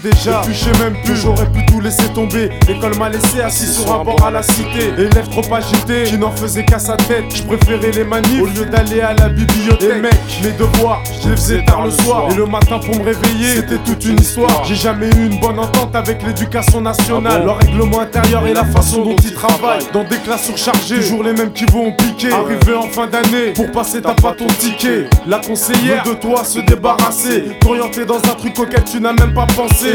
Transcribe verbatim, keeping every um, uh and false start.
déjà. Et puis je sais même plus, j'aurais pu tout laisser tomber. L'école m'a laissé assis sur un bord à la cité. Élève trop agité, qui n'en faisait qu'à sa tête. Je préférais les manifs au lieu d'aller à la bibliothèque. Et mec, mes devoirs, je les faisais tard le soir. Et le matin pour me réveiller, c'était toute une histoire. J'ai jamais eu une bonne entente avec l'éducation nationale. Leur règlement intérieur et la façon dont ils travaillent. Dans des classes surchargées, toujours les mêmes qui vont piquer. Arrivé en fin d'année, pour passer t'as pas ton ticket. La conseillère veut de toi se débarrasser, t'orienter dans un truc auquel tu n'as même pas pensé.